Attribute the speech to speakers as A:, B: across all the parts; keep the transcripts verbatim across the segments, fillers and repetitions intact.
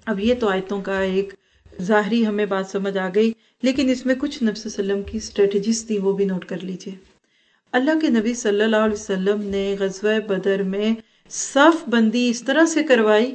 A: اب یہ تو آیتوں کا ایک ظاہری ہمیں بات سمجھ آ گئی، لیکن اس میں کچھ نبی صلی اللہ علیہ وسلم کی اسٹریٹجیز تھی، وہ بھی نوٹ کر لیجئے۔ اللہ کے نبی صلی اللہ علیہ وسلم نے غزوہ بدر میں صف بندی اس طرح سے کروائی۔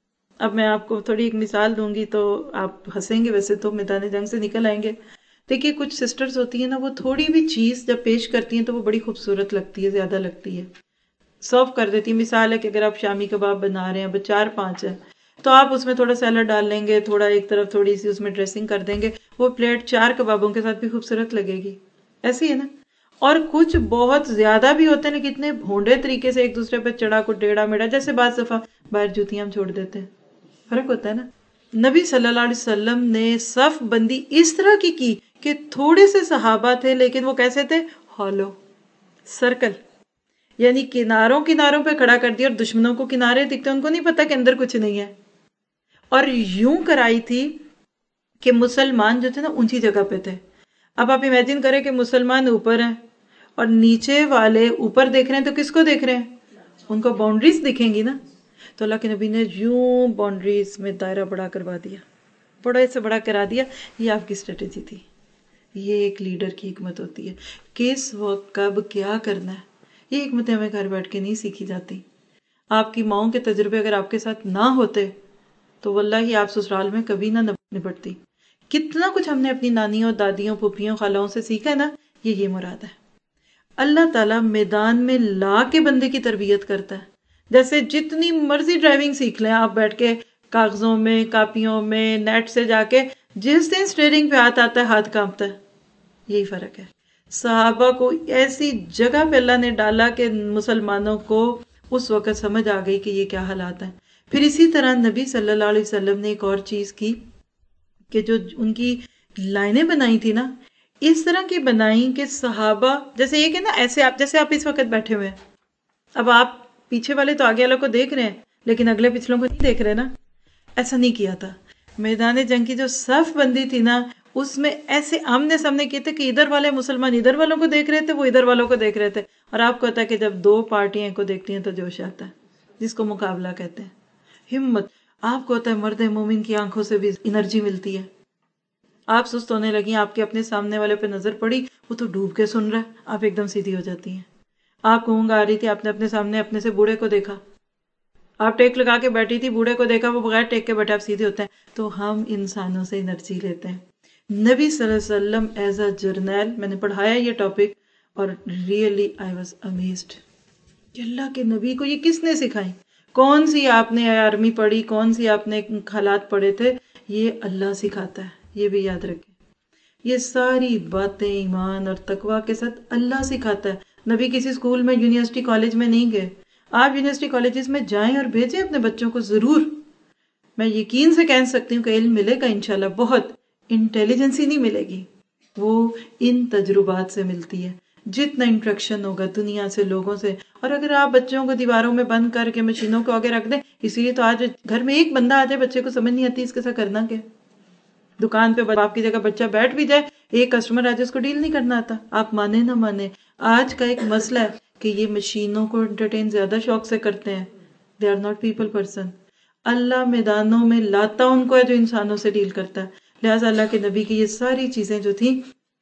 A: اب میں آپ کو تھوڑی ایک مثال دوں گی تو آپ ہنسیں گے، ویسے تو میدان جنگ سے نکل آئیں گے۔ دیکھیے کچھ سسٹرز ہوتی ہیں نا، وہ تھوڑی بھی چیز جب پیش کرتی ہیں تو وہ بڑی خوبصورت لگتی ہے، زیادہ لگتی ہے، سرو کر دیتی ہے۔ مثال ہے کہ اگر آپ شامی کباب بنا رہے ہیں، اب چار پانچ ہے، تو آپ اس میں تھوڑا سیلڈ ڈال لیں گے، تھوڑا ایک طرف تھوڑی سی اس میں ڈریسنگ کر دیں گے، وہ پلیٹ چار کبابوں کے ساتھ بھی خوبصورت لگے گی، ایسی ہے نا۔ اور کچھ بہت زیادہ بھی ہوتے ہیں لیکن اتنے بھونڈے طریقے سے ایک دوسرے پہ چڑھا کو ٹیڑھا میڑھا، جیسے بعض دفعہ باہر جوتیاں ہم چھوڑ دیتے ہیں، فرق ہوتا ہے نا۔ نبی صلی اللہ علیہ وسلم نے صف بندی اس طرح کی کی کہ تھوڑے سے صحابہ تھے لیکن وہ کیسے تھے؟ ہالو، سرکل، یعنی کناروں کناروں پہ کھڑا کر دیا، اور دشمنوں کو کنارے دکھتے، ان کو نہیں پتا کہ اندر کچھ نہیں ہے۔ اور یوں کرائی تھی کہ مسلمان جو تھے نا اونچی جگہ پہ تھے۔ اب آپ امیجن کریں کہ مسلمان اوپر ہیں اور نیچے والے اوپر دیکھ رہے ہیں، تو کس کو دیکھ رہے ہیں؟ ان کو باؤنڈریز دکھیں گی نا۔ تو اللہ کے نبی نے یوں باؤنڈریز میں دائرہ بڑا کروا دیا، بڑے سے بڑا کرا دیا۔ یہ آپ کی اسٹریٹجی تھی، یہ ایک لیڈر کی حکمت ہوتی ہے، کس وقت کب کیا کرنا ہے۔ یہ حکمتیں ہمیں گھر بیٹھ کے نہیں سیکھی جاتی۔ آپ کی ماؤں کے تجربے اگر آپ کے ساتھ نہ ہوتے تو واللہ آپ سسرال میں کبھی نہ نپٹتی۔ کتنا کچھ ہم نے اپنی نانیوں، دادیوں، پھوپھیوں، خالوں سے سیکھا نا، یہ یہ مراد ہے۔ اللہ تعالیٰ میدان میں لا کے بندے کی تربیت کرتا ہے۔ جیسے جتنی مرضی ڈرائیونگ سیکھ لیں آپ بیٹھ کے کاغذوں میں، کاپیوں میں، نیٹ سے جا کے، جس دن اسٹیئرنگ پہ ہاتھ آتا ہے ہاتھ کانپتا ہے۔ یہی فرق ہے۔ صحابہ کو ایسی جگہ پہ اللہ نے ڈالا کہ مسلمانوں کو اس وقت سمجھ آ گئی کہ یہ کیا حالات ہیں۔ پھر اسی طرح نبی صلی اللہ علیہ وسلم نے ایک اور چیز کی کہ جو ان کی لائنیں بنائی تھی نا، اس طرح کی بنائی کہ صحابہ، جیسے یہ کہ نا ایسے آپ جیسے آپ اس وقت بیٹھے ہوئے ہیں، اب آپ پیچھے والے تو آگے والوں کو دیکھ رہے ہیں لیکن اگلے پچھلوں کو نہیں دیکھ رہے نا، ایسا نہیں کیا تھا۔ میدان جنگ کی جو صف بندی تھی نا، اس میں ایسے آمنے سامنے کیے تھے کہ ادھر والے مسلمان ادھر والوں کو دیکھ رہے تھے، وہ ادھر والوں کو دیکھ رہے تھے۔ اور آپ کو پتا ہے کہ جب دو پارٹیاں کو دیکھتی ہیں تو جوش آتا ہے، جس کو مقابلہ کہتے ہیں، ہمت۔ آپ کو ہوتا ہے مرد مومن کی آنکھوں سے بھی انرجی ملتی ہے۔ آپ سست ہونے لگی، آپ کے اپنے سامنے والے پہ نظر پڑی، وہ تو ڈوب کے سن رہا ہے، آپ ایک دم سیدھی ہو جاتی ہیں۔ آپ کو اونگ آ رہی تھی، آپ نے اپنے سامنے اپنے سے بوڑھے کو دیکھا، آپ ٹیک لگا کے بیٹھی تھی، بوڑھے کو دیکھا، وہ بغیر ٹیک کے بیٹھے، آپ سیدھے ہوتے ہیں۔ تو ہم انسانوں سے انرجی لیتے ہیں۔ نبی صلی اللہ علیہ وسلم ایز اے جرنیل، میں نے پڑھایا یہ ٹاپک اور ریئلی آئی واز امیزڈ کہ اللہ کے نبی کو یہ کس نے سکھائی؟ کون سی آپ نے آرمی پڑھی، کون سی آپ نے حالات پڑھے تھے؟ یہ اللہ سکھاتا ہے، یہ بھی یاد رکھیں۔ یہ ساری باتیں ایمان اور تقوی کے ساتھ اللہ سکھاتا ہے۔ نبی کسی اسکول میں، یونیورسٹی، کالج میں نہیں گئے۔ آپ یونیورسٹی کالجز میں جائیں اور بھیجیں اپنے بچوں کو ضرور۔ میں یقین سے کہہ سکتی ہوں کہ علم ملے گا انشاءاللہ، بہت انٹیلیجنسی نہیں ملے گی، وہ ان تجربات سے ملتی ہے۔ جتنا انٹریکشن ہوگا دنیا سے، لوگوں سے، اور اگر آپ بچوں کو دیواروں میں بند کر کے مشینوں کو آگے رکھ دیں، اسی لیے تو آج گھر میں ایک بندہ آ جائے، بچے کو سمجھ نہیں آتی اس کے ساتھ کرنا کیا۔ دکان پہ باپ کی جگہ بچہ بیٹھ بھی جائے، ایک کسٹمر آ جائے، اس کو ڈیل نہیں کرنا آتا، آپ مانے نہ مانے۔ آج کا ایک مسئلہ ہے کہ یہ مشینوں کو انٹرٹین زیادہ شوق سے کرتے ہیں، they are not people person. اللہ میدانوں میں لاتا ان کو ہے جو انسانوں سے ڈیل کرتا ہے۔ لہٰذا اللہ کے نبی کی یہ ساری چیزیں جو تھیں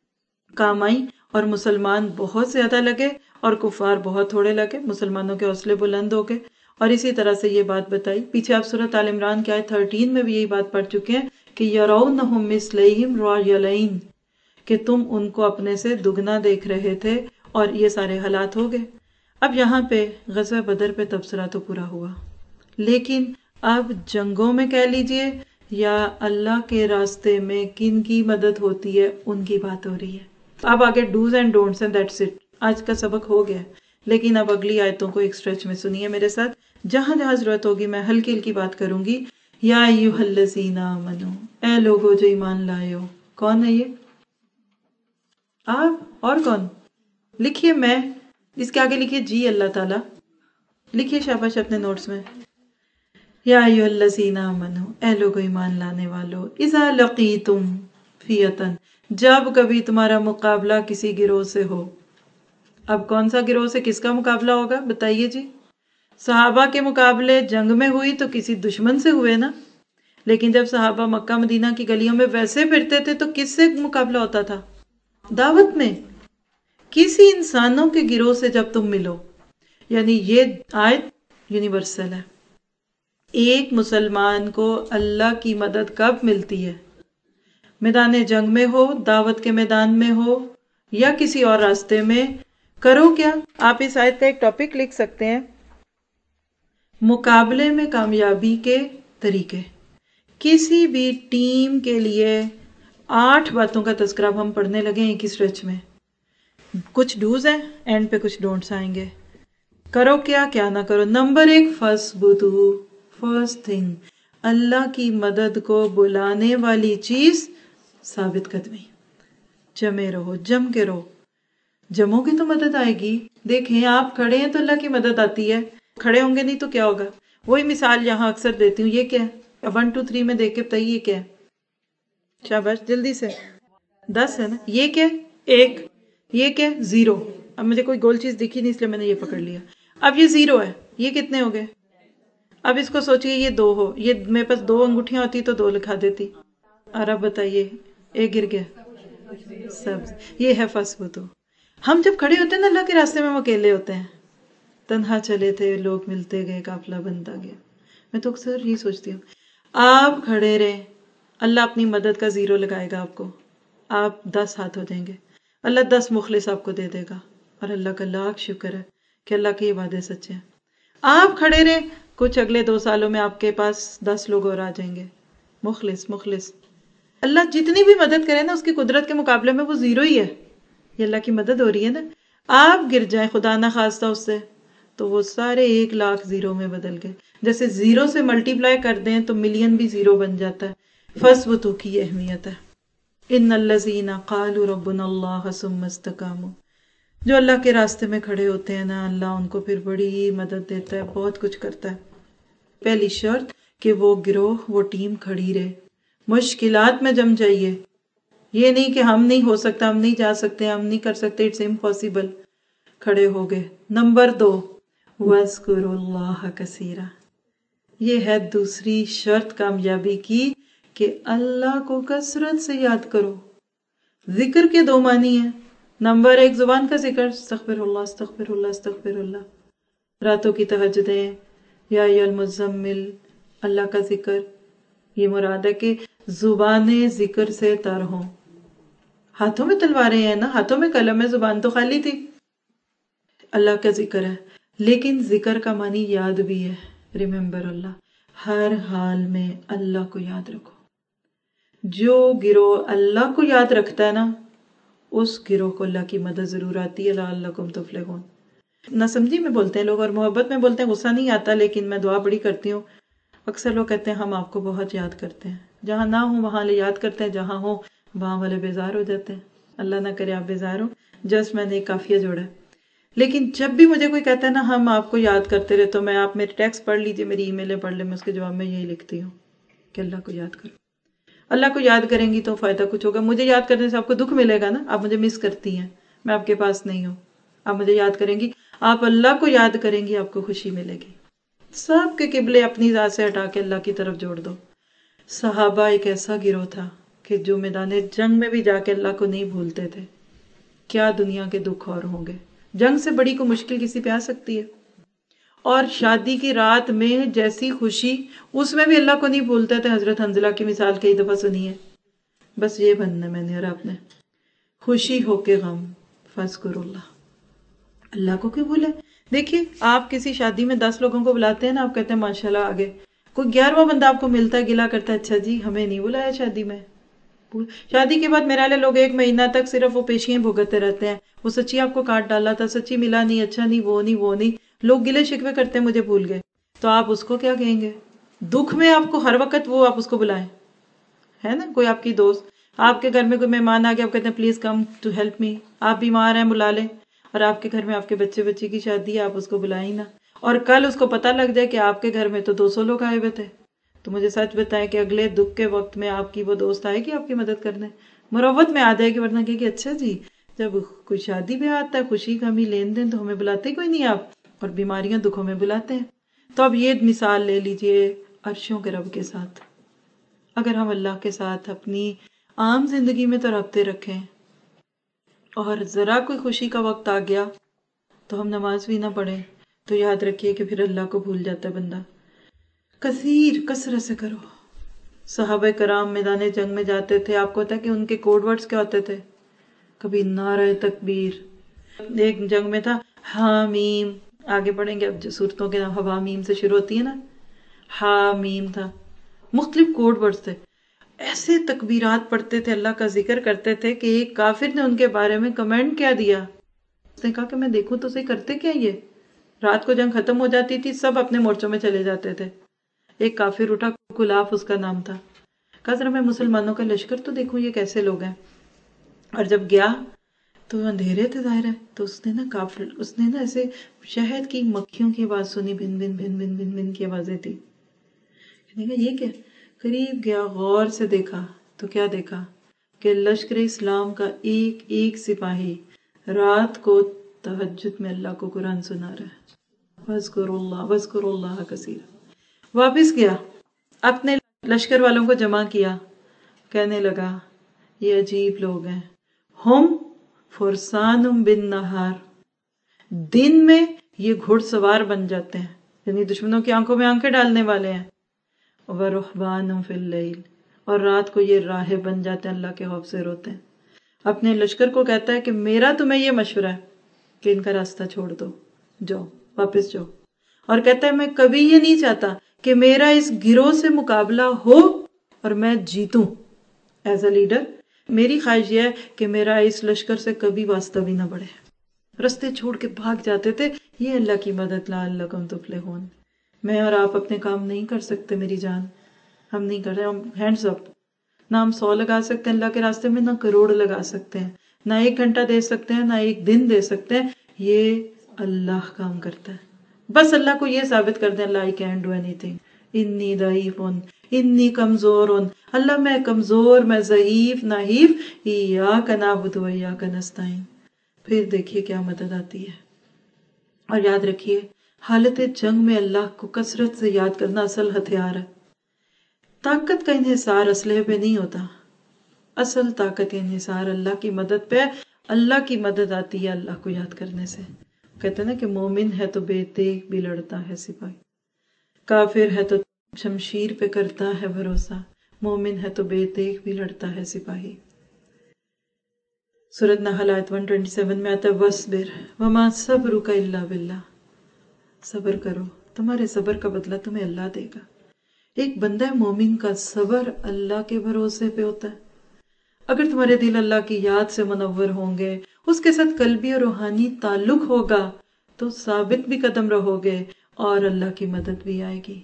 A: کام آئیں، اور مسلمان بہت زیادہ لگے اور کفار بہت تھوڑے لگے، مسلمانوں کے حوصلے بلند ہو گئے۔ اور اسی طرح سے یہ بات بتائی، پیچھے آپ سورۃ آل عمران کے آیت تھرٹین میں بھی یہی بات پڑھ چکے ہیں کہ یرونہم مثلیہم رأی العین، کہ تم ان کو اپنے سے دگنا دیکھ رہے تھے، اور یہ سارے حالات ہو گئے۔ اب یہاں پہ غزوہ بدر پہ تبصرہ تو پورا ہوا، لیکن اب جنگوں میں کہہ لیجئے یا اللہ کے راستے میں کن کی مدد ہوتی ہے ان کی بات ہو رہی ہے۔ اب آگے ڈوز اینڈ ڈونٹس ہیں، دیٹس اٹ، آج کا سبق ہو گیا۔ لیکن اب اگلی آیتوں کو ایک سٹریچ میں سنیے میرے ساتھ، جہاں جہاں ضرورت ہوگی میں ہلکی ہلکی بات کروں گی۔ یا ایھا الذین آمنو، اے لوگو جو ایمان لائے ہو۔ کون ہے یہ؟ آپ اور کون؟ لکھیے، میں اس کے آگے لکھیے جی اللہ تعالیٰ، لکھیے شاباش اپنے نوٹس میں۔ یا ایھا الذین آمنو، اے لوگو ایمان لانے والو، اذا لقیتم فئۃ، جب کبھی تمہارا مقابلہ کسی گروہ سے ہو۔ اب کون سا گروہ سے کس کا مقابلہ ہوگا بتائیے جی؟ صحابہ کے مقابلے جنگ میں ہوئی تو کسی دشمن سے ہوئے نا، لیکن جب صحابہ مکہ مدینہ کی گلیوں میں ویسے پھرتے تھے تو کس سے مقابلہ ہوتا تھا؟ دعوت میں، کسی انسانوں کے گروہ سے جب تم ملو. یعنی یہ آیت یونیورسل ہے. ایک مسلمان کو اللہ کی مدد کب ملتی ہے؟ میدان جنگ میں ہو، دعوت کے میدان میں ہو، یا کسی اور راستے میں. کرو کیا؟ آپ اس آیت کا ایک ٹاپک لکھ سکتے ہیں، مقابلے میں کامیابی کے طریقے. کسی بھی ٹیم کے لیے آٹھ باتوں کا تذکرہ ہم پڑھنے لگے ہیں ایک ہی اسٹریچ میں. کچھ ڈوز ہیں، اینڈ پہ کچھ ڈونٹس آئیں گے. کرو کیا، کیا نہ کرو. نمبر ایک، فَاثْبُتُوا. فرسٹ تھنگ، اللہ کی مدد کو بلانے والی چیز ثابت قدمی. جمے رہو، جم کے رہو. جمو گے تو مدد آئے گی. دیکھیں آپ کھڑے ہیں تو اللہ کی مدد آتی ہے، کھڑے ہوں گے نہیں تو کیا ہوگا؟ وہی مثال یہاں اکثر دیتی ہوں. یہ کیا ہے؟ ون ٹو تھری میں دیکھ کے بتائیے یہ کیا ہے؟ شاباش، جلدی سے. دس ہے نا. یہ کیا؟ ایک. یہ کیا؟ زیرو. اب مجھے کوئی گول چیز دکھی نہیں اس لیے میں نے یہ پکڑ لیا. اب یہ زیرو ہے. یہ کتنے ہو گئے؟ اب اس کو سوچئے یہ دو ہو، یہ میرے پاس دو انگوٹھیاں ہوتی تو دو لکھا دیتی. اور اب بتائیے ایک گر گیا. سب یہ ہے فَاثْبُتُوا. ہم جب کھڑے ہوتے ہیں نا اللہ کے راستے میں ہم اکیلے ہوتے ہیں. تنہا چلے تھے لوگ ملتے گئے، قافلہ بنتا گیا. میں تو اکثر یہی سوچتی ہوں، آپ کھڑے رہیں، اللہ اپنی مدد کا زیرو لگائے گا آپ کو. آپ دس ہاتھ ہو جائیں گے، اللہ دس مخلص آپ کو دے دے گا. اور اللہ کا لاکھ شکر ہے کہ اللہ کے یہ وعدے سچے ہیں. آپ کھڑے رہیں، کچھ اگلے دو سالوں میں آپ کے پاس دس لوگ اور آ جائیں گے، مخلص مخلص. اللہ جتنی بھی مدد کرے نا اس کی قدرت کے مقابلے میں وہ زیرو ہی ہے. یہ اللہ کی مدد ہو رہی ہے نا. آپ گر جائیں خدا نہ خواستہ اس سے تو وہ سارے ایک لاکھ زیرو میں بدل گئے. جیسے زیرو سے ملٹی پلائی کر دیں تو ملین بھی زیرو بن جاتا ہے. فَاثْبُتُوا کی یہ اہمیت ہے. ان الذین قالوا ربنا اللہ ثم استقاموا. جو اللہ کے راستے میں کھڑے ہوتے ہیں نا اللہ ان کو پھر بڑی مدد دیتا ہے، بہت کچھ کرتا ہے. پہلی شرط کہ وہ گروہ، وہ ٹیم کھڑی رہے. مشکلات میں جم جائیے. یہ نہیں کہ ہم نہیں ہو سکتا، ہم نہیں جا سکتے، ہم نہیں کر سکتے، اٹس امپاسبل. کھڑے ہو گئے. نمبر دو، وَاذْكُرُوا اللَّهَ كَثِيرًا. یہ ہے دوسری شرط کامیابی کی کہ اللہ کو کثرت سے یاد کرو. ذکر کے دو معنی ہیں. نمبر ایک زبان کا ذکر، استغفر اللہ استغفر اللہ استغفر اللہ. راتوں کی تہجدیں، یا ایھا المزمل، اللہ کا ذکر. یہ مراد ہے کہ زبانیں ذکر سے تر ہوں. ہاتھوں میں تلواریں ہیں نا، ہاتھوں میں قلم ہے، زبان تو خالی تھی. اللہ کا ذکر ہے، لیکن ذکر کا معنی یاد بھی ہے. ریممبر اللہ. ہر حال میں اللہ کو یاد رکھو. جو گروہ اللہ کو یاد رکھتا ہے نا اس گروہ کو اللہ کی مدد ضرور آتی ہے. لعلکم تفلحون. نہ سمجھی میں بولتے ہیں لوگ اور محبت میں بولتے ہیں، غصہ نہیں آتا، لیکن میں دعا بڑی کرتی ہوں. اکثر لوگ کہتے ہیں ہم آپ کو بہت یاد کرتے ہیں. جہاں نہ ہوں وہاں لے یاد کرتے ہیں، جہاں ہوں وہاں والے بیزار ہو جاتے ہیں. اللہ نہ کرے آپ بیزار ہو. جسٹ میں نے ایک قافیہ جوڑا ہے. لیکن جب بھی مجھے کوئی کہتا ہے نا ہم آپ کو یاد کرتے رہے، تو میں آپ میرے ٹیکسٹ پڑھ لیجئے، میری ای میلیں پڑھ لیں، میں اس کے جواب میں یہی لکھتی ہوں کہ اللہ کو یاد کرو. اللہ کو یاد کریں گی تو فائدہ کچھ ہوگا. مجھے یاد کرنے سے آپ کو دکھ ملے گا نا، آپ مجھے مس کرتی ہیں، میں آپ کے پاس نہیں ہوں. آپ مجھے یاد کریں گی، آپ اللہ کو یاد کریں گی، آپ کو خوشی ملے گی. سب کے قبلے اپنی ذات سے ہٹا کے اللہ کی طرف جوڑ دو. صحابہ ایک ایسا گروہ تھا کہ جو میدان جنگ میں بھی جا کے اللہ کو نہیں بھولتے تھے. کیا دنیا کے دکھ اور ہوں گے. جنگ سے بڑی کو مشکل کسی پہ آ سکتی ہے. اور شادی کی رات میں جیسی خوشی، اس میں بھی اللہ کو نہیں بھولتے تھے. حضرت حنظلہ کی مثال کئی دفعہ سنی ہے. بس یہ بننا میں نے اور آپ نے. خوشی ہو کے غم. فاذکروا اللہ. اللہ کو کیوں بھولے. دیکھیے آپ کسی شادی میں دس لوگوں کو بلاتے ہیں نا، آپ کہتے ہیں ماشاءاللہ آگے. کوئی گیارہواں بندہ آپ کو ملتا ہے، گلا کرتا ہے، اچھا جی ہمیں نہیں بلایا شادی میں. شادی کے بعد میرے والے لوگ ایک مہینہ تک صرف وہ پیشیاں بھگتتے رہتے ہیں. وہ سچی آپ کو کاٹ ڈالا تھا، سچی ملا نہیں، اچھا نہیں، وہ نہیں وہ نہیں. لوگ گلے شکوے کرتے ہیں مجھے بھول گئے. تو آپ اس کو کیا کہیں گے؟ دکھ میں آپ کو ہر وقت وہ آپ اس کو بلائیں. ہے نا کوئی آپ کی دوست، آپ کے گھر میں کوئی مہمان آ گیا، آپ کہتے ہیں please come to help me. آپ بیمار ہیں بلا لیں. اور آپ کے گھر میں آپ کے بچے بچے کی شادی ہے، آپ اس کو بلائیں نا. اور کل اس کو پتہ لگ جائے کہ آپ کے گھر میں تو دو سو لوگ آئے ہوئے تھے، تو مجھے سچ بتائیں کہ اگلے دکھ کے وقت میں آپ کی وہ دوست آئے گی آپ کی مدد کرنے، مروت میں آ جائے گی. ورنہ کہ اچھا جی جب کوئی شادی بھی آتا ہے، خوشی غمی لین دین، تو ہمیں بلاتے کوئی نہیں آپ، اور بیماریاں دکھوں میں بلاتے ہیں. تو اب یہ مثال لے لیجئے عرشوں کے رب کے ساتھ. اگر ہم اللہ کے ساتھ اپنی عام زندگی میں تو رابطے رکھیں اور ذرا کوئی خوشی کا وقت آ گیا تو ہم نماز بھی نہ پڑھیں تو یاد رکھیے کہ پھر اللہ کو بھول جاتا ہے بندہ. کثیر کثرت سے کرو. صحابہ کرام میدان جنگ میں جاتے تھے، آپ کو پتا ہے کہ ان کے کوڈ ورڈز کیا ہوتے تھے؟ کبھی نعرہ تکبیر. ایک جنگ میں تھا حامیم، آگے پڑھیں گے اب جو صورتوں کے نام حوامیم سے شروع ہوتی ہے نا، حامیم تھا. مختلف کوڈ ورڈز تھے. ایسے تکبیرات پڑھتے تھے، اللہ کا ذکر کرتے تھے کہ ایک کافر نے ان کے بارے میں کمنٹ کیا دیا. اس نے کہا کہ میں دیکھوں تو صحیح کرتے کیا یہ. رات کو جنگ ختم ہو جاتی تھی، سب اپنے مورچوں میں چلے جاتے تھے. ایک کافر اٹھا، کلاف اس کا نام تھا، کہا ذرا میں مسلمانوں کا لشکر تو دیکھوں یہ کیسے لوگ ہیں. اور جب گیا تو اندھیرے تھے ظاہر ہے، تو اس نے نا کافر اس نے نا ایسے شہد کی مکھیوں کی آواز سنی، بن بن بن بن بن بن کی آوازیں تھی. یہ کیا؟ قریب گیا، غور سے دیکھا تو کیا دیکھا کہ لشکر اسلام کا ایک ایک سپاہی رات کو تہجد میں اللہ کو قرآن سنا رہا ہے. وَاذْكُرُوا اللَّهَ وَاذْكُرُوا اللَّهَ كَثِيرًا. واپس گیا، اپنے لشکر والوں کو جمع کیا، کہنے لگا یہ عجیب لوگ ہیں. ہم فرسان بالنہار، دن میں یہ گھڑ سوار بن جاتے ہیں، یعنی دشمنوں کی آنکھوں میں آنکھیں ڈالنے والے ہیں. وَرُحْبَانٌ فِي اللَّيْلِ، اور رات کو یہ راہب بن جاتے ہیں، اللہ کے خوف سے روتے ہیں. اپنے لشکر کو کہتا ہے کہ میرا تمہیں یہ مشورہ ہے کہ ان کا راستہ چھوڑ دو، جاؤ واپس جاؤ. اور کہتا ہے میں کبھی یہ نہیں چاہتا کہ میرا اس گروہ سے مقابلہ ہو اور میں جیتوں. ایز اے لیڈر میری خواہش یہ ہے کہ میرا اس لشکر سے کبھی واسطہ بھی نہ بڑھے. رستے چھوڑ کے بھاگ جاتے تھے. یہ اللہ کی مدد، لعلکم تفلحون. میں اور آپ اپنے کام نہیں کر سکتے میری جان، ہم نہیں کر رہے. ہم ہینڈز اپ، نہ ہم سو لگا سکتے ہیں اللہ کے راستے میں، نہ کروڑ لگا سکتے ہیں، نہ ایک گھنٹہ دے سکتے ہیں، نہ ایک دن دے سکتے ہیں. یہ اللہ کام کرتا ہے. بس اللہ کو یہ ثابت کر دیں اللہ I can't do anything. انی ضعیف، انی کمزور، اللہ میں کمزور، میں ضعیف، نحیف. ایاک نعبد و ایاک نستعین. پھر دیکھیے کیا مدد آتی ہے. اور یاد رکھیے حالت جنگ میں اللہ کو کثرت سے یاد کرنا اصل ہتھیار ہے. طاقت کا انحصار اسلحے پہ نہیں ہوتا، اصل طاقت انحصار اللہ کی مدد پہ. اللہ کی مدد آتی ہے اللہ کو یاد کرنے سے. کہتے ہیں نا کہ مومن ہے تو بے دیکھ بھی لڑتا ہے سپاہی، کافر ہے تو شمشیر پہ کرتا ہے بھروسہ، مومن ہے تو بے دیکھ بھی لڑتا ہے سپاہی. سورۃ نحل آیت ایک سو سیئیس میں آتا ہے وَاصْبِرْ وَمَا صَبْرُكَ إِلَّا بِاللَّهِ. صبر کرو، تمہارے صبر کا بدلہ تمہیں اللہ دے گا. ایک بندہ مومن کا صبر اللہ کے بھروسے پہ ہوتا ہے. اگر تمہارے دل اللہ کی یاد سے منور ہوں گے، اس کے ساتھ قلبی اور روحانی تعلق ہوگا تو ثابت بھی قدم رہو گے اور اللہ کی مدد بھی آئے گی.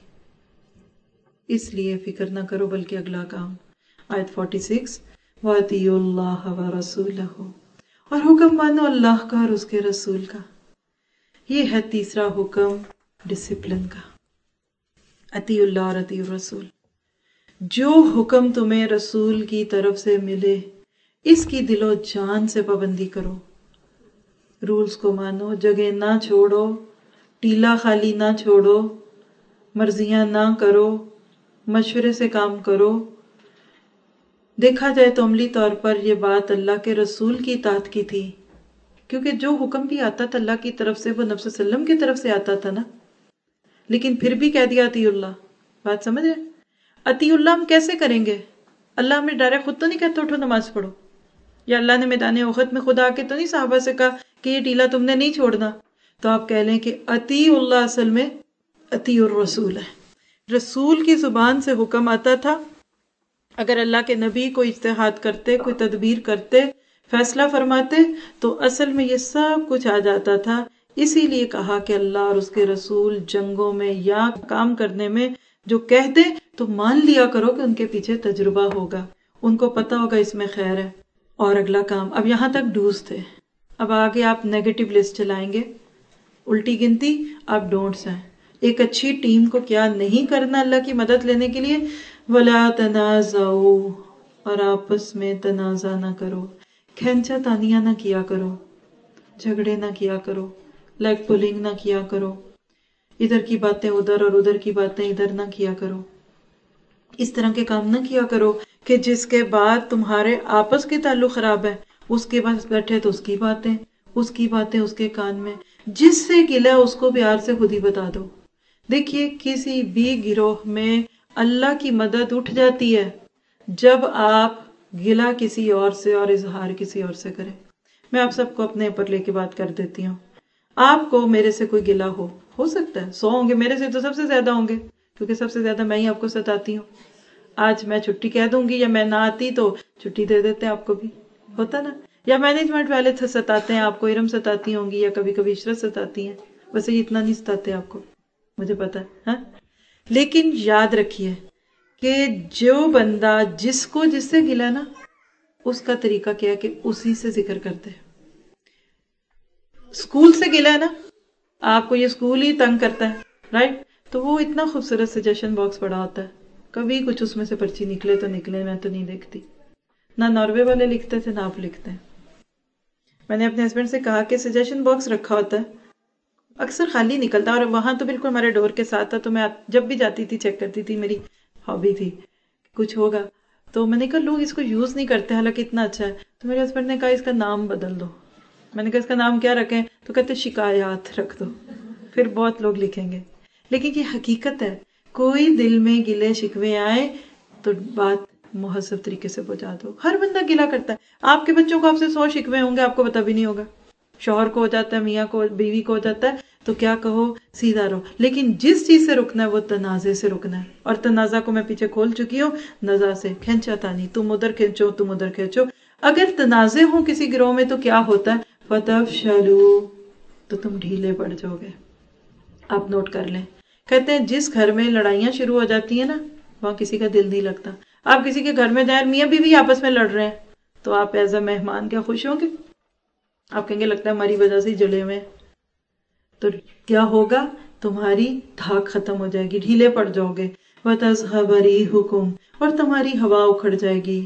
A: اس لیے فکر نہ کرو بلکہ اگلا کام. آیت چھیالیس وَأَطِیعُوا اللَّهَ وَرَسُولَهُ، اور حکم مانو اللہ کا اور اس کے رسول کا. یہ ہے تیسرا حکم ڈسپلن کا. اطیعوا اللہ اور اطیعوا الرسول. جو حکم تمہیں رسول کی طرف سے ملے اس کی دل و جان سے پابندی کرو. رولز کو مانو، جگہ نہ چھوڑو، ٹیلا خالی نہ چھوڑو، مرضیاں نہ کرو، مشورے سے کام کرو. دیکھا جائے تو عملی طور پر یہ بات اللہ کے رسول کی اطاعت کی تھی، کیونکہ جو حکم بھی آتا تھا اللہ کی طرف سے وہ نبی صلی اللہ علیہ وسلم کی طرف سے آتا تھا نا. لیکن پھر بھی کہہ دیا اطیع اللہ. بات سمجھ رہے؟ اطیع اللہ ہم کیسے کریں گے؟ اللہ ہمیں ڈائریکٹ خود تو نہیں کہتا اٹھو نماز پڑھو، یا اللہ نے میدان احد میں خدا کے تو نہیں صحابہ سے کہا کہ یہ ٹیلا تم نے نہیں چھوڑنا. تو آپ کہہ لیں کہ اطیع اللہ اصل میں اطیع الرسول ہے. رسول کی زبان سے حکم آتا تھا. اگر اللہ کے نبی کوئی اجتہاد کرتے، کوئی تدبیر کرتے، فیصلہ فرماتے تو اصل میں یہ سب کچھ آ جاتا تھا. اسی لیے کہا کہ اللہ اور اس کے رسول جنگوں میں یا کام کرنے میں جو کہہ دے تو مان لیا کرو کہ ان کے پیچھے تجربہ ہوگا، ان کو پتا ہوگا اس میں خیر ہے. اور اگلا کام، اب یہاں تک ڈوز تھے، اب آگے آپ نیگیٹو لسٹ چلائیں گے، الٹی گنتی. اب ڈونٹس ہیں. ایک اچھی ٹیم کو کیا نہیں کرنا اللہ کی مدد لینے کے لیے؟ وَلَا تَنَازَعُوا، اور آپس میں تنازع نہ کرو، کھینچا تانیاں نہ کیا کرو، جھگڑے نہ کیا کرو، لیگ پولنگ نہ کیا کرو، ادھر کی باتیں ادھر اور ادھر کی باتیں ادھر نہ کیا کرو. اس طرح کے کام نہ کیا کرو کہ جس کے بعد تمہارے آپس کے تعلق خراب ہے، اس کے پاس بیٹھے تو اس کی باتیں اس کی باتیں اس کے کان میں، جس سے گلا اس کو پیار سے خود ہی بتا دو۔ دیکھیے کسی بھی گروہ میں اللہ کی مدد اٹھ جاتی ہے جب آپ گلا کسی اور سے اور اظہار کسی اور سے کریں۔ میں آپ سب کو اپنے اوپر لے کے بات کر دیتی ہوں۔ آپ کو میرے سے کوئی گلا ہو ہو سکتا ہے سو ہوں گے، میرے سے تو سب سے زیادہ ہوں گے کیونکہ سب سے زیادہ میں ہی آپ کو ستاتی ہوں۔ آج میں چھٹی کہہ دوں گی یا میں نہ آتی تو چھٹی دے دیتے ہیں آپ کو بھی، ہوتا نا؟ یا مینجمنٹ والے ستاتے ہیں آپ کو، ارم ستاتی ہوں گی یا کبھی کبھی عشرت ستاتی ہیں، ویسے یہ اتنا نہیں ستاتے آپ کو، مجھے پتا ہے ہاں؟ لیکن یاد رکھیے کہ جو بندہ جس کو جس سے گلا نا، اس کا طریقہ کیا ہے کہ اسی سے ذکر کرتے ہیں۔ اسکول سے گلا ہے نا، آپ کو یہ اسکول ہی تنگ کرتا ہے، رائٹ؟ تو وہ اتنا خوبصورت سجیشن باکس پڑا ہوتا ہے، کبھی کچھ اس میں سے پرچی نکلے تو نکلے، میں تو نہیں دیکھتی، نہ ناروے والے لکھتے تھے نہ آپ لکھتے ہیں۔ میں نے اپنے ہسبینڈ سے کہا کہ سجیشن باکس رکھا ہوتا ہے، اکثر خالی نکلتا، اور وہاں تو بالکل ہمارے ڈور کے ساتھ تھا، تو میں جب بھی جاتی تھی چیک کرتی تھی، میری ہابی تھی، کچھ ہوگا تو میں نے کہا لوگ اس کو یوز نہیں کرتے حالانکہ اتنا اچھا ہے، تو میرے ہسبینڈ نے کہا اس کا نام بدل دو۔ میں نے کہا اس کا نام کیا رکھیں؟ تو کہتے شکایات رکھ دو، پھر بہت لوگ لکھیں گے۔ لیکن یہ حقیقت ہے، کوئی دل میں گلے شکوے آئے تو بات مہذب طریقے سے بجھا دو۔ ہر بندہ گلا کرتا ہے، آپ کے بچوں کو آپ سے سو شکوے ہوں گے، آپ کو پتہ بھی نہیں ہوگا، شوہر کو ہو جاتا ہے، میاں کو، بیوی کو ہو جاتا ہے، تو کیا کہو سیدھا رہو۔ لیکن جس چیز سے رکنا ہے وہ تنازع سے رکنا ہے، اور تنازع کو میں پیچھے کھول چکی ہوں، نزا سے، کھینچا تانی، تم ادھر کھینچو تم ادھر کھینچو۔ اگر تنازع ہوں کسی گروہ میں تو کیا ہوتا ہے؟ فَتَفْشَلُوا، تو تم ڈھیلے پڑ جاؤ گے۔ آپ نوٹ کر لیں، کہتے ہیں جس گھر میں لڑائیاں شروع ہو جاتی ہیں نا، وہاں کسی کا دل نہیں لگتا۔ آپ کسی کے گھر میں جائیں، میاں بیوی آپس میں لڑ رہے ہیں، تو آپ ایز اے مہمان کیا خوش ہوں گے؟ آپ کہیں گے لگتا ہے ہماری وجہ سے ہی جڑے ہوئے، تو کیا ہوگا؟ تمہاری دھاک ختم ہو جائے گی، ڈھیلے پڑ جاؤ گے۔ وَتَذْهَبَ رِيحُكُمْ، اور تمہاری ہوا اکھڑ جائے گی۔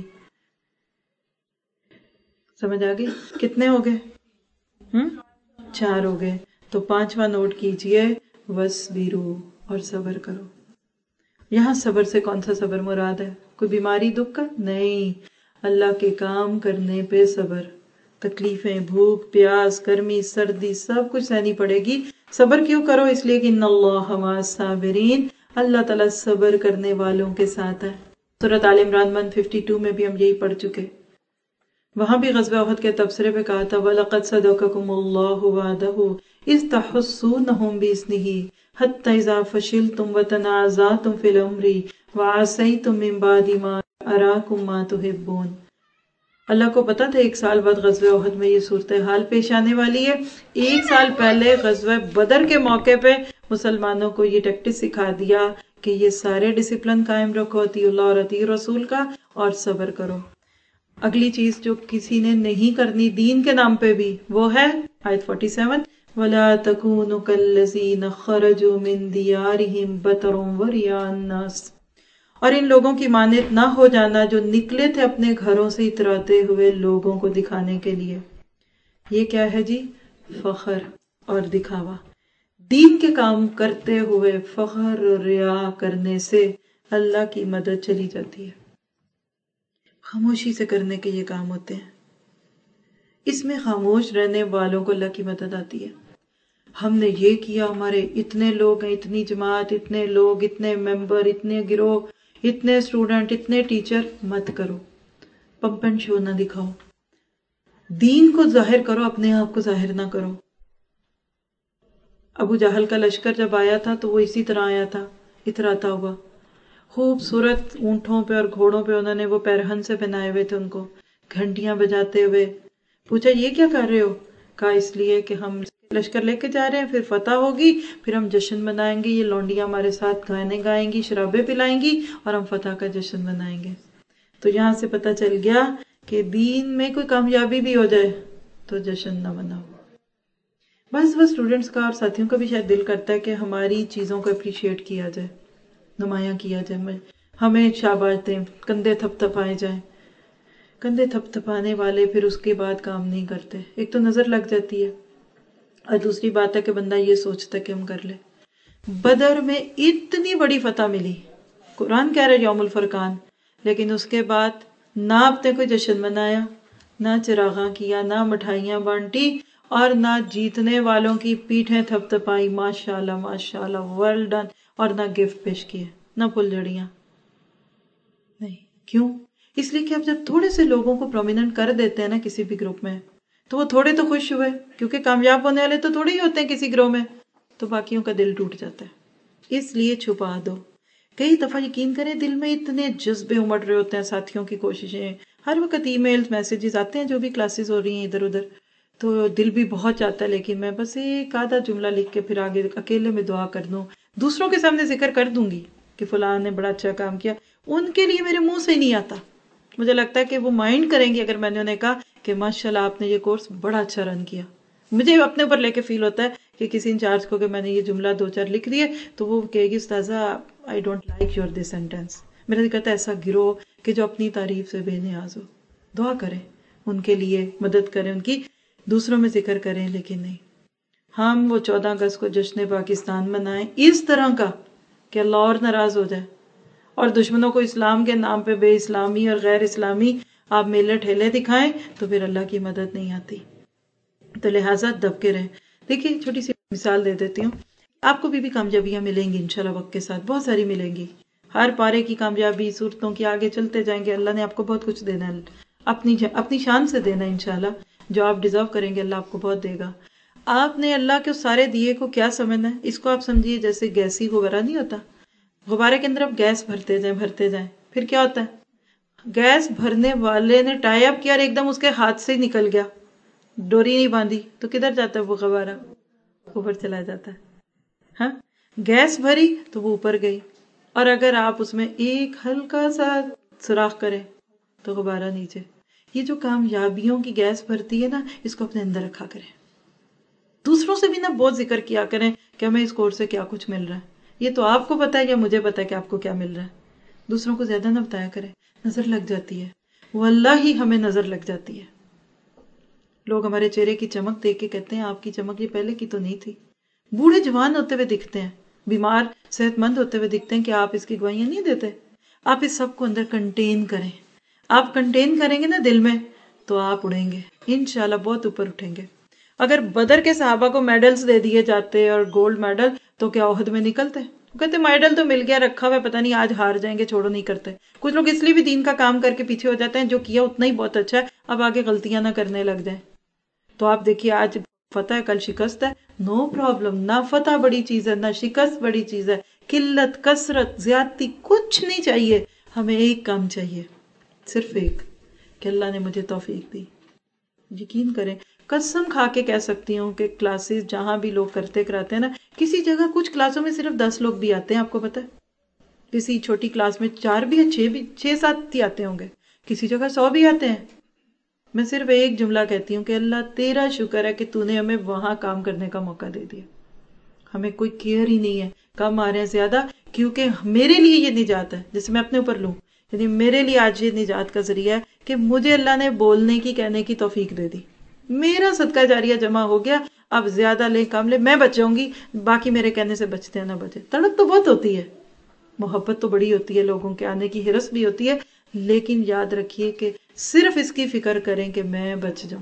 A: سمجھ آ گئی؟ کتنے ہو گئے؟ ہم چار ہو گئے، تو پانچواں نوٹ کیجئے، وَاصْبِرُوا، اور صبر کرو۔ یہاں صبر سے کون سا صبر مراد ہے؟ کوئی بیماری دکھ کا؟ نہیں، اللہ کے کام کرنے پہ صبر۔ تکلیفیں، بھوک، پیاس، گرمی، سردی، سب کچھ سہنی پڑے گی۔ صبر کیوں کرو؟ اس لیے کہ ان اللہ مع الصابرین، اللہ تعالیٰ صبر کرنے والوں کے ساتھ ہے۔ سورۃ آل عمران ایک سو بائیس میں بھی ہم یہی پڑھ چکے، وہاں بھی غزوہ احد کے تبصرے پہ کہا تھا وَلَقَدْ صَدَقَكُمُ اللَّهُ وَعْدَهُ إِذْ تَحُسُّونَهُم بِإِذْنِهِ حَتَّى إِذَا فَشِلْتُمْ وَتَنَازَعْتُمْ فِي الْأَمْرِ وَعَصَيْتُم مِّن بَعْدِ مَا أَرَاكُم مَّا تُحِبُّونَ۔ اللہ کو پتا تھا ایک سال بعد غزوہ احد میں یہ صورتحال پیش آنے والی ہے۔ ایک سال پہلے غزوہ بدر کے موقع پہ مسلمانوں کو یہ ٹیکٹس سکھا دیا کہ یہ سارے ڈسپلن قائم رکھو، اطیع اللہ اور اطیع رسول کا، اور صبر کرو۔ اگلی چیز جو کسی نے نہیں کرنی دین کے نام پہ بھی، وہ ہے آیت سینتالیس، وَلَا تَكُونُوا كَالَّذِينَ خَرَجُوا مِن دِيَارِهِمْ بَطَرًا وَرِئَاءَ النَّاسِ، اور ان لوگوں کی مانند نہ ہو جانا جو نکلے تھے اپنے گھروں سے اتراتے ہوئے لوگوں کو دکھانے کے لیے۔ یہ کیا ہے جی؟ فخر اور دکھاوا۔ دین کے کام کرتے ہوئے فخر اور ریا کرنے سے اللہ کی مدد چلی جاتی ہے۔ خاموشی سے کرنے کے یہ کام ہوتے ہیں، اس میں خاموش رہنے والوں کو اللہ کی مدد آتی ہے۔ ہم نے یہ کیا، ہمارے اتنے لوگ ہیں، اتنی جماعت، اتنے لوگ، اتنے ممبر، اتنے گروہ، اتنے اسٹوڈنٹ، اتنے ٹیچر، مت کرو، پمپ اینڈ شو نہ دکھاؤ۔ دین کو ظاہر کرو، اپنے آپ کو ظاہر نہ کرو۔ ابو جہل کا لشکر جب آیا تھا تو وہ اسی طرح آیا تھا، اتراتا ہوا، خوبصورت اونٹوں پہ اور گھوڑوں پہ انہوں نے وہ پیرہن سے پہنائے ہوئے تھے، ان کو گھنٹیاں بجاتے ہوئے۔ پوچھا یہ کیا کر رہے ہو؟ کہا اس لیے کہ ہم لشکر لے کے جا رہے ہیں، پھر فتح ہوگی، پھر ہم جشن منائیں گے، یہ لونڈیاں ہمارے ساتھ گانے گائیں گی، شرابیں پلائیں گی، اور ہم فتح کا جشن منائیں گے۔ تو یہاں سے پتہ چل گیا کہ دین میں کوئی کامیابی بھی ہو جائے تو جشن نہ مناؤ۔ بس بس اسٹوڈنٹس کا اور ساتھیوں کا بھی شاید دل کرتا ہے کہ ہماری چیزوں کو اپریشیٹ کیا جائے، نمایاں کیا جائے، ہمیں شاباش دیں، کندھے تھپ تھپائے جائیں۔ کندھے تھپ تھپانے والے پھر اس کے بعد کام نہیں کرتے، ایک تو نظر لگ جاتی ہے، اور دوسری بات ہے کہ بندہ یہ سوچتا ہے کہ ہم کر لیں۔ بدر میں اتنی بڑی فتح ملی، قرآن کہہ رہا ہے یوم الفرقان، لیکن اس کے بعد نہ آپ نے کوئی جشن منایا، نہ چراغاں کیا، نہ مٹھائیاں بانٹی، اور نہ جیتنے والوں کی پیٹھیں تھپ تھپائی ماشاء اللہ ماشاء اللہ ویل ڈن، اور نہ گفٹ پیش کیے، نہ پھول جھڑیاں نہیں۔ کیوں؟ اس لیے کہ اب جب تھوڑے سے لوگوں کو پرومیننٹ کر دیتے ہیں نا کسی بھی گروپ میں، تو وہ تھوڑے تو خوش ہوئے، کیونکہ کامیاب ہونے والے تو تھوڑے ہی ہوتے ہیں کسی گروہ میں، تو باقیوں کا دل ٹوٹ جاتا ہے۔ اس لیے چھپا دو۔ کئی دفعہ یقین کریں دل میں اتنے جذبے امڑ رہے ہوتے ہیں، ساتھیوں کی کوششیں، ہر وقت ای میل میسیجز آتے ہیں جو بھی کلاسز ہو رہی ہیں ادھر ادھر، تو دل بھی بہت چاہتا ہے لیکن میں بس ایک آدھا جملہ لکھ کے پھر آگے اکیلے میں دعا کر دوں، دوسروں کے سامنے ذکر کر دوں گی کہ فلاں نے بڑا اچھا کام کیا، ان کے لیے میرے منہ سے ہی نہیں آتا۔ مجھے لگتا ہے کہ وہ مائنڈ کریں گی اگر میں نے انہیں کہا کہ ماشاءاللہ آپ نے یہ کورس بڑا اچھا رن کیا۔ مجھے اپنے اوپر لے کے فیل ہوتا ہے کہ کسی انچارج کو کہ میں نے یہ جملہ دو چار لکھ دیے تو وہ کہے گی استاذہ I don't like your this sentence. میرا دل کہتا ہے ایسا گروہ کہ جو اپنی تعریف سے بے نیاز ہو، دعا کریں ان کے لیے، مدد کریں ان کی، دوسروں میں ذکر کریں، لیکن نہیں۔ ہم وہ چودہ اگست کو جشن پاکستان منائیں اس طرح کا کہ اللہ اور ناراض ہو جائے، اور دشمنوں کو اسلام کے نام پہ بے اسلامی اور غیر اسلامی آپ میلے ٹھیلے دکھائیں تو پھر اللہ کی مدد نہیں آتی۔ تو لہٰذا دب کے رہیں۔ دیکھیے چھوٹی سی مثال دے دیتی ہوں، آپ کو بھی بھی کامیابیاں ملیں گی انشاءاللہ وقت کے ساتھ، بہت ساری ملیں گی، ہر پارے کی کامیابی، صورتوں کی آگے چلتے جائیں گے، اللہ نے آپ کو بہت کچھ دینا ہے، اپنی اپنی شان سے دینا ہے انشاءاللہ، جو آپ ڈیزرو کریں گے اللہ آپ کو بہت دے گا۔ آپ نے اللہ کے سارے دیے کو کیا سمجھنا ہے؟ اس کو آپ سمجھیے جیسے گیسی غبارہ نہیں ہوتا، غبارے کے اندر آپ گیس بھرتے جائیں بھرتے جائیں، پھر کیا ہوتا ہے؟ گیس بھرنے والے نے ٹائی اپ کیا اور ایک دم اس کے ہاتھ سے نکل گیا، ڈوری نہیں باندھی تو کدھر جاتا ہے وہ غبارہ؟ اوپر چلا جاتا ہے۔ ہاں، گیس بھری تو وہ اوپر گئی، اور اگر آپ اس میں ایک ہلکا سا سوراخ کریں تو غبارہ نیچے۔ یہ جو کامیابیوں کی گیس بھرتی ہے نا، اس کو اپنے اندر رکھا کریں، دوسروں سے بھی نا بہت ذکر کیا کریں کہ ہمیں اس کورس سے کیا کچھ مل رہا ہے۔ یہ تو آپ کو پتا ہے یا مجھے پتا ہے کہ آپ کو کیا مل رہا ہے، دوسروں کو زیادہ نہ بتایا کریں، نظر لگ جاتی ہے، واللہ ہی ہمیں نظر لگ جاتی ہے۔ لوگ ہمارے چہرے کی چمک دیکھ کے کہتے ہیں آپ کی چمک یہ پہلے کی تو نہیں تھی۔ بوڑھے جوان ہوتے ہوئے دکھتے ہیں، بیمار صحت مند ہوتے ہوئے دکھتے ہیں، کہ آپ اس کی گواہیاں نہیں دیتے؟ آپ اس سب کو اندر کنٹین کریں، آپ کنٹین کریں گے نا دل میں تو آپ اڑیں گے انشاءاللہ، بہت اوپر اٹھیں گے۔ اگر بدر کے صحابہ کو میڈلز دے دیے جاتے اور گولڈ میڈل تو کیا احد میں نکلتے؟ وہ کہتے میڈل تو مل گیا رکھا ہوا ہے، پتہ نہیں آج ہار جائیں گے، چھوڑو نہیں کرتے۔ کچھ لوگ اس لیے بھی دین کا کام کر کے پیچھے ہو جاتے ہیں، جو کیا اتنا ہی بہت اچھا ہے، اب آگے غلطیاں نہ کرنے لگ جائیں۔ تو آپ دیکھیے آج فتح ہے کل شکست ہے، نو پرابلم، نہ فتح بڑی چیز ہے نہ شکست بڑی چیز ہے، قلت کثرت زیادتی کچھ نہیں چاہیے، ہمیں ایک کام چاہیے، صرف ایک، کہ اللہ نے مجھے توفیق دی۔ یقین کریں، قسم کھا کے کہہ سکتی ہوں کہ کلاسز جہاں بھی لوگ کرتے کراتے ہیں نا، کسی جگہ کچھ کلاسوں میں صرف دس لوگ بھی آتے ہیں، آپ کو پتہ ہے؟ کسی چھوٹی کلاس میں چار بھی یا چھ بھی چھ سات ہی آتے ہوں گے، کسی جگہ سو بھی آتے ہیں۔ میں صرف ایک جملہ کہتی ہوں کہ اللہ تیرا شکر ہے کہ تو نے ہمیں وہاں کام کرنے کا موقع دے دیا، ہمیں کوئی کیئر ہی نہیں ہے کم آ رہے ہیں زیادہ، کیونکہ میرے لیے یہ نجات ہے، جسے میں اپنے اوپر لوں، یعنی میرے لیے آج یہ نجات کا ذریعہ ہے کہ مجھے اللہ نے بولنے کی کہنے کی توفیق دے دی، میرا صدقہ جاریہ جمع ہو گیا، اب زیادہ لے کم لے میں بچ جاؤں گی، باقی میرے کہنے سے بچتے ہیں نہ بچے۔ تڑپ تو بہت ہوتی ہے، محبت تو بڑی ہوتی ہے، لوگوں کے آنے کی ہرس بھی ہوتی ہے، لیکن یاد رکھیے کہ صرف اس کی فکر کریں کہ میں بچ جاؤں،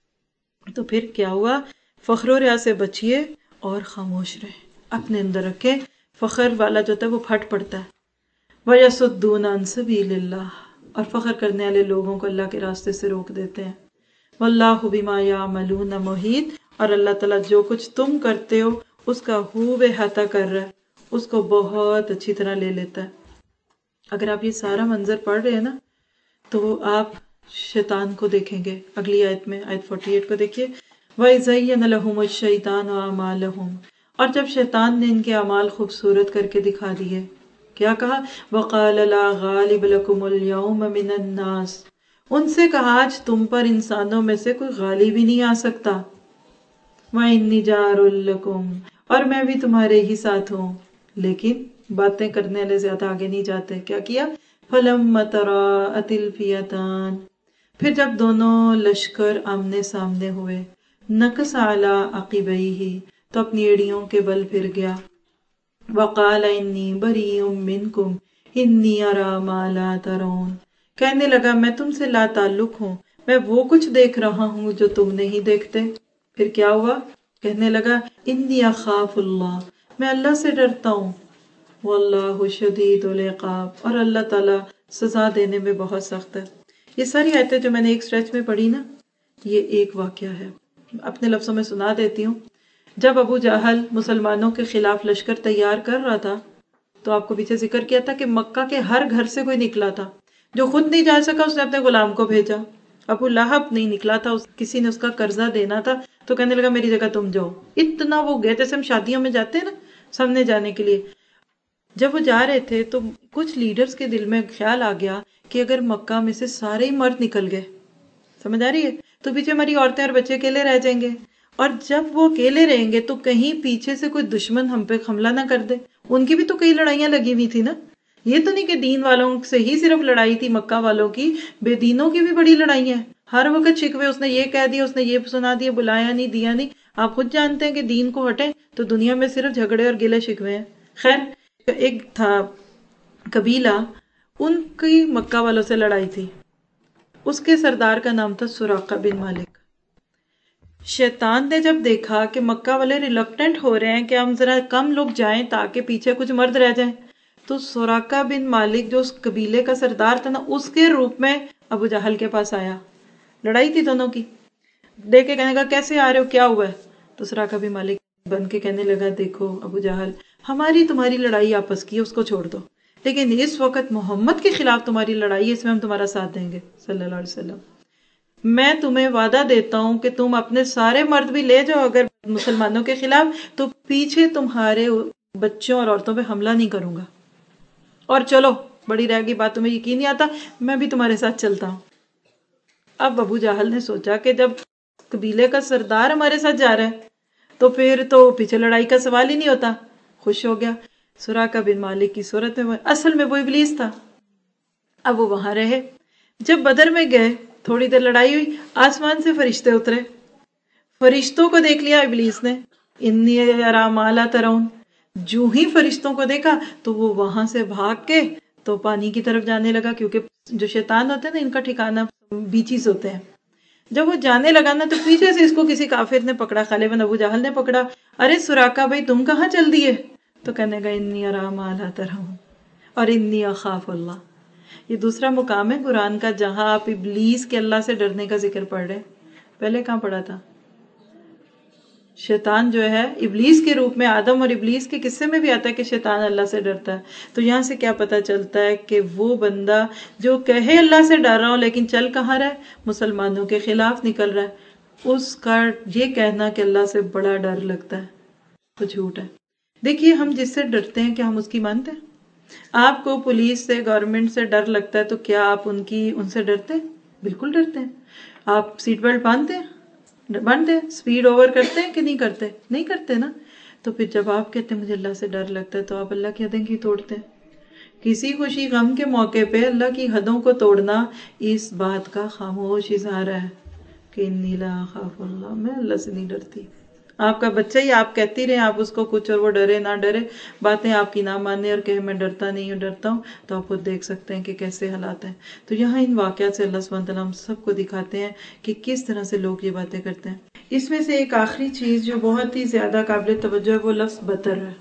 A: تو پھر کیا ہوا؟ فخر و ریا سے بچیے اور خاموش رہیں، اپنے اندر رکھیں، فخر والا جو ہوتا ہے وہ پھٹ پڑتا ہے۔ وَيَصُدُّونَ عَن سَبِيلِ اللَّهِ، اور فخر کرنے والے لوگوں کو اللہ کے راستے سے روک دیتے ہیں۔ وَاللَّهُ بِمَا يَعْمَلُونَ مُحِيطٌ، اور اللہ تعالیٰ جو کچھ تم کرتے ہو اس کا خوب احاطہ کر رہا ہے، اس کو بہت اچھی طرح لے لیتا ہے۔ اگر آپ یہ سارا منظر پڑھ رہے ہیں نا تو آپ شیطان کو دیکھیں گے، اگلی آیت میں آیت اڑتالیس کو دیکھیے، وَإِذَيَّنَ لَهُمُ الشَّيْطَانُ أَعْمَالَهُمْ، اور جب شیطان نے ان کے اعمال خوبصورت کر کے دکھا دیے، کیا کہا؟ وَقَالَ لَا غَالِبَ لَكُمُ الْيَوْمَ مِنَ النَّاسِ، ان سے کہا آج تم پر انسانوں میں سے کوئی غالب ہی نہیں آ سکتا، وَإِنِّي جَارٌ لَكُمْ، اور میں بھی تمہارے ہی ساتھ ہوں، لیکن باتیں کرنے والے زیادہ آگے نہیں جاتے۔ کیا کیا؟ فَلَمَّ تَرَاءَتِ الْفِئَتَانِ، پھر جب دونوں لشکر آمنے سامنے ہوئے، نَكَصَ عَلَىٰ عَقِبَيْهِ، تو اپنی ایڑیوں کے بل پھر گیا، وَقَالَ إِنِّي بَرِيءٌ مِّنْكُمْ، انی ارا ما لا ترون، کہنے لگا میں تم سے لا تعلق ہوں، میں وہ کچھ دیکھ رہا ہوں جو تم نہیں دیکھتے۔ پھر کیا ہوا؟ کہنے لگا انی اخاف اللہ، میں اللہ سے ڈرتا ہوں، واللہ شدید العقاب، اور اللہ تعالیٰ سزا دینے میں بہت سخت ہے۔ یہ ساری آیتیں جو میں نے ایک سٹریچ میں پڑھی نا، یہ ایک واقعہ ہے، اپنے لفظوں میں سنا دیتی ہوں۔ جب ابو جہل مسلمانوں کے خلاف لشکر تیار کر رہا تھا تو آپ کو پیچھے ذکر کیا تھا کہ مکہ کے ہر گھر سے کوئی نکلا تھا، جو خود نہیں جا سکا اس نے اپنے غلام کو بھیجا۔ ابو لہب نہیں نکلا تھا، کسی نے اس کا قرضہ دینا تھا تو کہنے لگا میری جگہ تم جاؤ، اتنا وہ گئے جیسے ہم شادیوں میں جاتے ہیں نا سامنے جانے کے لیے۔ جب وہ جا رہے تھے تو کچھ لیڈرز کے دل میں خیال آ گیا کہ اگر مکہ میں سے سارے ہی مرد نکل گئے، سمجھ آ رہی ہے، تو پیچھے ہماری عورتیں اور بچے اکیلے رہ جائیں گے، اور جب وہ اکیلے رہیں گے تو کہیں پیچھے سے کوئی دشمن ہم پہ حملہ نہ کر دے۔ ان کی بھی تو کئی لڑائیاں لگی ہوئی تھی نا، یہ تو نہیں کہ دین والوں سے ہی صرف لڑائی تھی مکہ والوں کی، بے دینوں کی بھی بڑی لڑائیاں ہیں، ہر وقت شکوے، اس نے یہ کہہ دیا، اس نے یہ سنا دیا، بلایا نہیں، دیا نہیں۔ آپ خود جانتے ہیں کہ دین کو ہٹیں تو دنیا میں صرف جھگڑے اور گلے شکوے ہیں۔ خیر، ایک تھا قبیلہ، ان کی مکہ والوں سے لڑائی تھی، اس کے سردار کا نام تھا سراقہ بن مالک۔ شیطان نے جب دیکھا کہ مکہ والے ریلکٹنٹ ہو رہے ہیں کہ ہم ذرا کم لوگ جائیں تاکہ پیچھے کچھ مرد رہ جائیں، تو سراقہ بن مالک جو اس قبیلے کا سردار تھا نا، اس کے روپ میں ابو جہل کے پاس آیا۔ لڑائی تھی دونوں کی، دیکھ کے کہنے لگا کیسے آ رہے ہو، کیا ہوا ہے؟ تو سراقہ بن مالک بن کے کہنے لگا دیکھو ابو جہل، ہماری تمہاری لڑائی آپس کی، اس کو چھوڑ دو، لیکن اس وقت محمد کے خلاف تمہاری لڑائی ہے، اس میں ہم تمہارا ساتھ دیں گے صلی اللہ علیہ وسلم۔ میں تمہیں وعدہ دیتا ہوں کہ تم اپنے سارے مرد بھی لے جاؤ اگر مسلمانوں کے خلاف، تو پیچھے تمہارے بچوں اور عورتوں پہ حملہ نہیں کروں گا، اور چلو بڑی رہ گئی بات، تمہیں یقین نہیں آتا، میں بھی تمہارے ساتھ چلتا ہوں۔ اب ابو جہل نے سوچا کہ جب قبیلے کا سردار ہمارے ساتھ جا رہا ہے تو پھر تو پیچھے لڑائی کا سوال ہی نہیں ہوتا، خوش ہو گیا۔ سراقہ بن مالک کی صورت میں اصل میں وہ ابلیس تھا۔ اب وہ وہاں رہے، جب بدر میں گئے تھوڑی دیر لڑائی ہوئی، آسمان سے فرشتے اترے، فرشتوں کو دیکھ لیا ابلیس نے، انی ارا ما لا ترون، جو ہی فرشتوں کو دیکھا تو وہ وہاں سے بھاگ کے تو پانی کی طرف جانے لگا، کیونکہ جو شیطان ہوتے ہیں نا ان کا ٹھکانہ بیچیز ہوتے ہیں۔ جب وہ جانے لگا نا تو پیچھے سے اس کو کسی کافر نے پکڑا، غالباً ابو جہل نے پکڑا، ارے سراقہ بھائی تم کہاں چل دیے؟ تو کہنے گا انی ارا ما لا ترون اور انی اخاف اللہ۔ یہ دوسرا مقام ہے قرآن کا جہاں آپ ابلیس کے اللہ سے ڈرنے کا ذکر پڑھ رہے ہیں۔ پہلے کہاں پڑھا تھا؟ شیطان جو ہے ابلیس کے روپ میں، آدم اور ابلیس کے قصے میں بھی آتا ہے کہ شیطان اللہ سے ڈرتا ہے۔ تو یہاں سے کیا پتا چلتا ہے کہ وہ بندہ جو کہے اللہ سے ڈر رہا ہوں لیکن چل کہاں رہا ہے؟ مسلمانوں کے خلاف نکل رہا ہے، اس کا یہ کہنا کہ اللہ سے بڑا ڈر لگتا ہے تو جھوٹ ہے۔ دیکھیے ہم جس سے ڈرتے ہیں کیا ہم اس کی مانتے ہیں؟ آپ کو پولیس سے، گورنمنٹ سے ڈر لگتا ہے تو کیا آپ ان کی ان سے ڈرتے ہیں؟ بالکل ڈرتے ہیں۔ آپ سیٹ بیلٹ باندھتے ہیں؟ باندھتے ہیں۔ سپیڈ اوور کرتے ہیں کہ نہیں کرتے؟ نہیں کرتے نا۔ تو پھر جب آپ کہتے ہیں مجھے اللہ سے ڈر لگتا ہے تو آپ اللہ کی حدیں کی توڑتے ہیں۔ کسی خوشی غم کے موقع پہ اللہ کی حدوں کو توڑنا اس بات کا خاموش اظہار ہے کہ انی لا اخاف اللہ، میں اللہ سے نہیں ڈرتی۔ آپ کا بچہ ہی آپ کہتی رہے آپ اس کو کچھ اور وہ ڈرے نہ ڈرے، باتیں آپ کی نہ مانے اور کہے میں ڈرتا نہیں ہوں ڈرتا ہوں، تو آپ خود دیکھ سکتے ہیں کہ کیسے حالات ہیں۔ تو یہاں ان واقعات سے اللہ سبحانہ وتعالیٰ ہم سب کو دکھاتے ہیں کہ کس طرح سے لوگ یہ باتیں کرتے ہیں۔ اس میں سے ایک آخری چیز جو بہت ہی زیادہ قابل توجہ ہے وہ لفظ بطر ہے،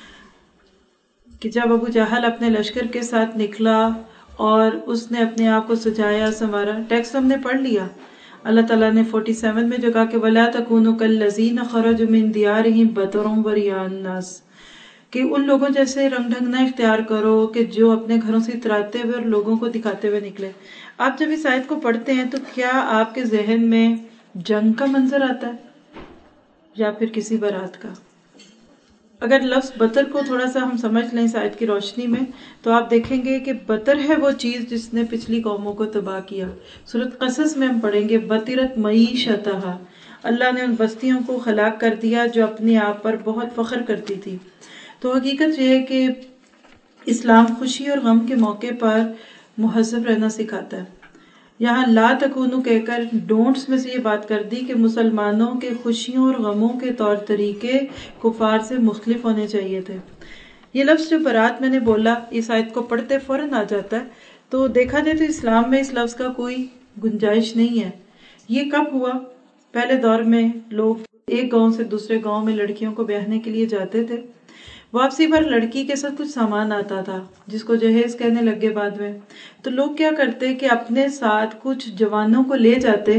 A: کہ جب ابو جہل اپنے لشکر کے ساتھ نکلا اور اس نے اپنے آپ کو سجایا سنوارا، ٹیکسٹ ہم نے پڑھ لیا، اللہ تعالیٰ نے فورٹی سیون میں جو کہا کہ وَلَا تَكُونُوا كَالَّذِينَ خَرَجُوا مِن دِيَارِهِمْ بَطَرًا وَرِئَاءَ النَّاسِ، کہ ان لوگوں جیسے رنگ ڈھنگ نہ اختیار کرو کہ جو اپنے گھروں سے اتراتے ہوئے اور لوگوں کو دکھاتے ہوئے نکلے۔ آپ جب اس آیت کو پڑھتے ہیں تو کیا آپ کے ذہن میں جنگ کا منظر آتا ہے یا پھر کسی بارات کا؟ اگر لفظ بطر کو تھوڑا سا ہم سمجھ لیں اس آیت کی روشنی میں تو آپ دیکھیں گے کہ بطر ہے وہ چیز جس نے پچھلی قوموں کو تباہ کیا۔ سورۃ قصص میں ہم پڑھیں گے بطرت معیشتہا، اللہ نے ان بستیوں کو ہلاک کر دیا جو اپنے آپ پر بہت فخر کرتی تھی۔ تو حقیقت یہ ہے کہ اسلام خوشی اور غم کے موقع پر مہذب رہنا سکھاتا ہے۔ یہاں لا تکونو کہہ کر ڈونٹس میں سے یہ بات کر دی کہ مسلمانوں کے خوشیوں اور غموں کے طور طریقے کفار سے مختلف ہونے چاہیے تھے۔ یہ لفظ جو برات میں نے بولا اس آیت کو پڑھتے فوراً آ جاتا ہے، تو دیکھا جائے تو اسلام میں اس لفظ کا کوئی گنجائش نہیں ہے۔ یہ کب ہوا؟ پہلے دور میں لوگ ایک گاؤں سے دوسرے گاؤں میں لڑکیوں کو بیاہنے کے لیے جاتے تھے، واپسی پر لڑکی کے ساتھ کچھ سامان آتا تھا جس کو جہیز کہنے لگے بعد میں، تو لوگ کیا کرتے کہ اپنے ساتھ کچھ جوانوں کو لے جاتے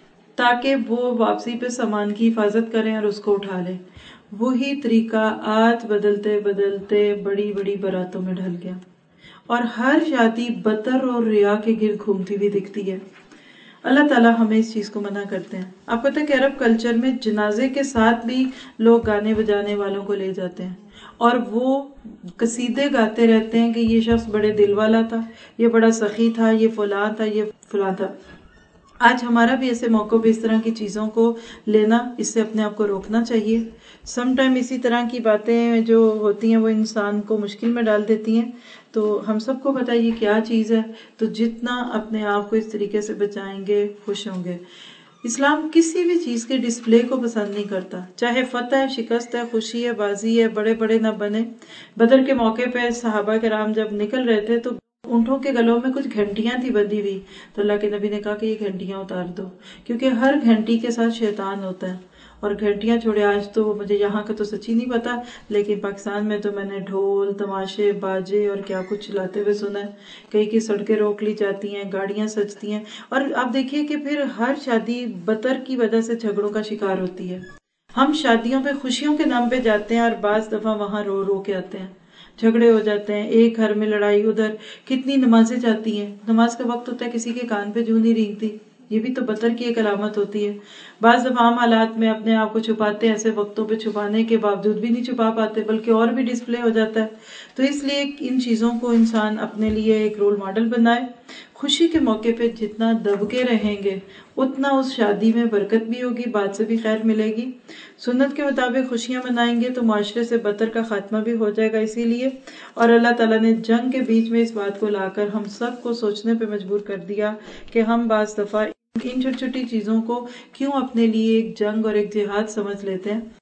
A: تاکہ وہ واپسی پہ سامان کی حفاظت کریں اور اس کو اٹھا لیں۔ وہی طریقہ آج بدلتے بدلتے بڑی بڑی براتوں میں ڈھل گیا، اور ہر شادی بطر اور ریا کے گرد گھومتی ہوئی دکھتی ہے۔ اللہ تعالیٰ ہمیں اس چیز کو منع کرتے ہیں۔ آپ پتہ ہے کہ عرب کلچر میں جنازے کے ساتھ بھی لوگ گانے بجانے والوں کو لے جاتے ہیں اور وہ قصیدے گاتے رہتے ہیں کہ یہ شخص بڑے دل والا تھا، یہ بڑا سخی تھا، یہ فلاں تھا، یہ فلاں تھا۔ آج ہمارا بھی ایسے موقعوں پہ اس طرح کی چیزوں کو لینا، اس سے اپنے آپ کو روکنا چاہیے۔ سم ٹائم اسی طرح کی باتیں جو ہوتی ہیں وہ انسان کو مشکل میں ڈال دیتی ہیں، تو ہم سب کو پتہ ہے یہ کیا چیز ہے، تو جتنا اپنے آپ کو اس طریقے سے بچائیں گے خوش ہوں گے۔ اسلام کسی بھی چیز کے ڈسپلے کو پسند نہیں کرتا، چاہے فتح ہے، شکست ہے، خوشی ہے، بازی ہے، بڑے بڑے نہ بنے۔ بدر کے موقع پہ صحابہ کرام جب نکل رہے تھے تو اونٹوں کے گلوں میں کچھ گھنٹیاں تھی بندھی ہوئی، تو اللہ کے نبی نے کہا کہ یہ گھنٹیاں اتار دو، کیونکہ ہر گھنٹی کے ساتھ شیطان ہوتا ہے۔ اور گھنٹیاں چھوڑے، آج تو مجھے یہاں کا تو سچی نہیں پتا، لیکن پاکستان میں تو میں نے ڈھول، تماشے، باجے اور کیا کچھ چلاتے ہوئے سنا ہے۔ کئی کی سڑکیں روک لی جاتی ہیں، گاڑیاں سجتی ہیں، اور آپ دیکھیے کہ پھر ہر شادی بطر کی وجہ سے جھگڑوں کا شکار ہوتی ہے۔ ہم شادیوں پہ خوشیوں کے نام پہ جاتے ہیں اور بعض دفعہ وہاں رو رو کے آتے ہیں، جھگڑے ہو جاتے ہیں، ایک گھر میں لڑائی، ادھر کتنی نمازیں جاتی ہیں، نماز کا وقت ہوتا ہے کسی کے کان پہ جوں نہیں رینگتی، یہ بھی تو بطر کی ایک علامت ہوتی ہے۔ بعض دفعہ عام حالات میں اپنے آپ کو چھپاتے ہیں، ایسے وقتوں پہ چھپانے کے باوجود بھی نہیں چھپا پاتے بلکہ اور بھی ڈسپلے ہو جاتا ہے۔ تو اس لیے ان چیزوں کو انسان اپنے لیے ایک رول ماڈل بنائے۔ خوشی کے موقع پہ جتنا دب کے رہیں گے اتنا اس شادی میں برکت بھی ہوگی، بات سے بھی خیر ملے گی۔ سنت کے مطابق خوشیاں منائیں گے تو معاشرے سے بطر کا خاتمہ بھی ہو جائے گا۔ اسی لیے اور اللہ تعالیٰ نے جنگ کے بیچ میں اس بات کو لا کر ہم سب کو سوچنے پہ مجبور کر دیا کہ ہم بعض دفعہ ان چھوٹی چھوٹی چیزوں کو کیوں اپنے لیے ایک جنگ اور ایک جہاد سمجھ لیتے ہیں۔